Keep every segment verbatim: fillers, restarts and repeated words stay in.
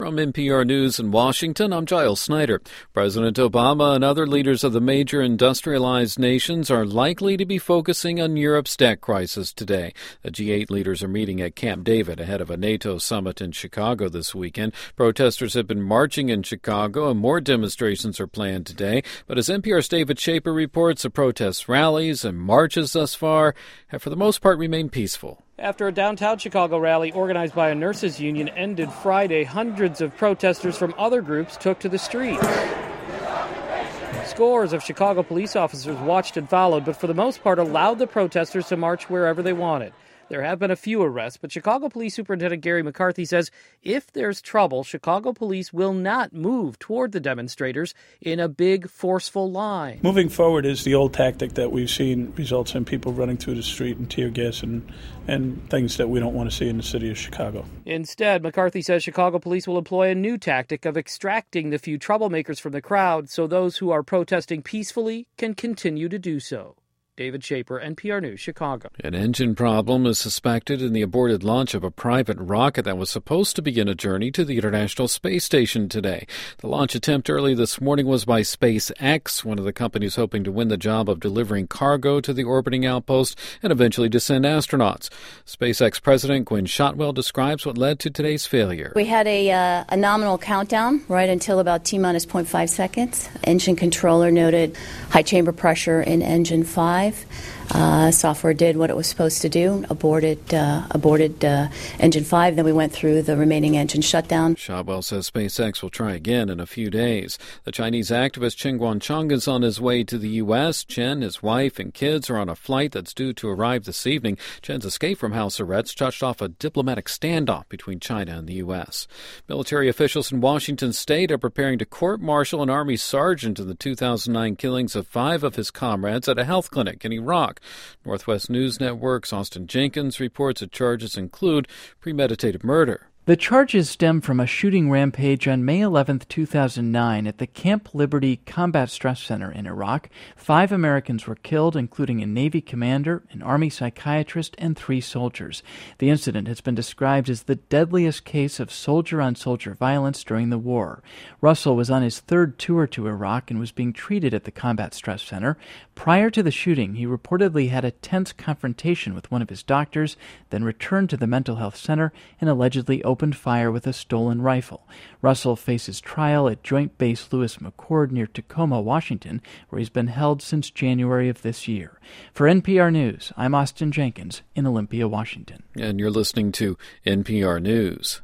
From N P R News in Washington, I'm Giles Snyder. President Obama and other leaders of the major industrialized nations are likely to be focusing on Europe's debt crisis today. The G eight leaders are meeting at Camp David ahead of a NATO summit in Chicago this weekend. Protesters have been marching in Chicago and more demonstrations are planned today. But as N P R's David Shaper reports, the protest rallies and marches thus far have for the most part remained peaceful. After a downtown Chicago rally organized by a nurses' union ended Friday, hundreds of protesters from other groups took to the streets. Scores of Chicago police officers watched and followed, but for the most part allowed the protesters to march wherever they wanted. There have been a few arrests, but Chicago Police Superintendent Gary McCarthy says if there's trouble, Chicago police will not move toward the demonstrators in a big, forceful line. Moving forward is the old tactic that we've seen results in people running through the street and tear gas and, and things that we don't want to see in the city of Chicago. Instead, McCarthy says Chicago police will employ a new tactic of extracting the few troublemakers from the crowd so those who are protesting peacefully can continue to do so. David Shaper, N P R News, Chicago. An engine problem is suspected in the aborted launch of a private rocket that was supposed to begin a journey to the International Space Station today. The launch attempt early this morning was by SpaceX, one of the companies hoping to win the job of delivering cargo to the orbiting outpost and eventually to send astronauts. SpaceX President Gwynne Shotwell describes what led to today's failure. We had a, uh, a nominal countdown right until about T-minus zero point five seconds. Engine controller noted high chamber pressure in engine five. Uh, software did what it was supposed to do, aborted uh, aborted uh, engine five. Then we went through the remaining engine shutdown. Shotwell says SpaceX will try again in a few days. The Chinese activist Chen Guangcheng is on his way to the U S. Chen, his wife, and kids are on a flight that's due to arrive this evening. Chen's escape from house arrest touched off a diplomatic standoff between China and the U S. Military officials in Washington state are preparing to court-martial an Army sergeant in the two thousand nine killings of five of his comrades at a health clinic in Iraq. Northwest News Network's Austin Jenkins reports that charges include premeditated murder. The charges stem from a shooting rampage on May eleventh, two thousand nine at the Camp Liberty Combat Stress Center in Iraq. Five Americans were killed, including a Navy commander, an Army psychiatrist, and three soldiers. The incident has been described as the deadliest case of soldier-on-soldier violence during the war. Russell was on his third tour to Iraq and was being treated at the Combat Stress Center. Prior to the shooting, he reportedly had a tense confrontation with one of his doctors, then returned to the mental health center and allegedly opened fire with a stolen rifle. Russell faces trial at Joint Base Lewis McChord near Tacoma, Washington, where he's been held since January of this year. For N P R News, I'm Austin Jenkins in Olympia, Washington. And you're listening to N P R News.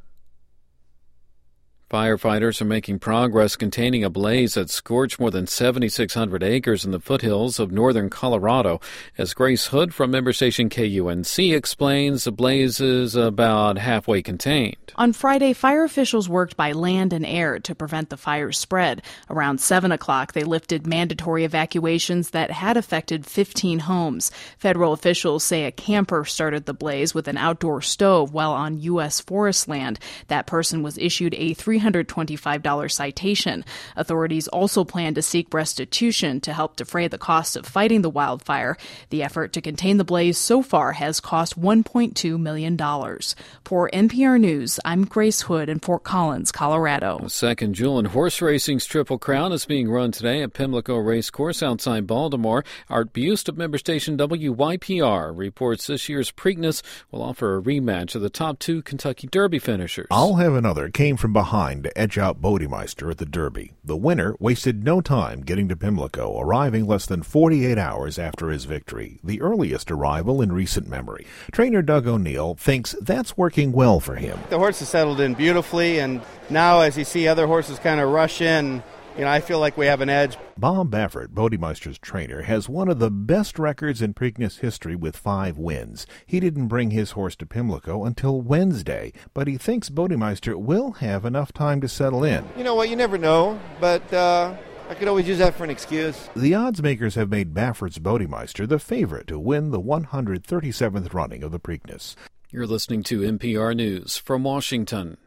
Firefighters are making progress containing a blaze that scorched more than seven thousand six hundred acres in the foothills of northern Colorado. As Grace Hood from member station K U N C explains, the blaze is about halfway contained. On Friday, fire officials worked by land and air to prevent the fire's spread. Around seven o'clock, they lifted mandatory evacuations that had affected fifteen homes. Federal officials say a camper started the blaze with an outdoor stove while on U S forest land. That person was issued a three hundred twenty-five dollars citation. Authorities also plan to seek restitution to help defray the costs of fighting the wildfire. The effort to contain the blaze so far has cost one point two million dollars. For N P R News, I'm Grace Hood in Fort Collins, Colorado. The second jewel in horse racing's Triple Crown is being run today at Pimlico Racecourse outside Baltimore. Art Bust of member station W Y P R reports this year's Preakness will offer a rematch of the top two Kentucky Derby finishers. I'll Have Another came from behind to edge out Bodemeister at the Derby. The winner wasted no time getting to Pimlico, arriving less than forty-eight hours after his victory, the earliest arrival in recent memory. Trainer Doug O'Neill thinks that's working well for him. The horse has settled in beautifully, and now as you see other horses kind of rush in, you know, I feel like we have an edge. Bob Baffert, Bodemeister's trainer, has one of the best records in Preakness history with five wins. He didn't bring his horse to Pimlico until Wednesday, but he thinks Bodemeister will have enough time to settle in. You know what, you never know, but uh, I could always use that for an excuse. The odds makers have made Baffert's Bodemeister the favorite to win the one hundred thirty-seventh running of the Preakness. You're listening to N P R News from Washington.